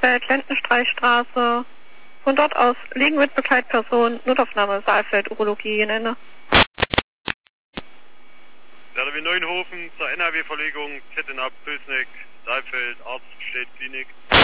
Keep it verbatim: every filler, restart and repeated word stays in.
Saalfeld, Lendenstreichstraße. Von dort aus liegen mit Begleitperson, Notaufnahme Saalfeld, Urologie in Ende. R W Neunhofen zur N R W-Verlegung, Kettenab, Pülsneck, Saalfeld, Arzt, Steht, Klinik.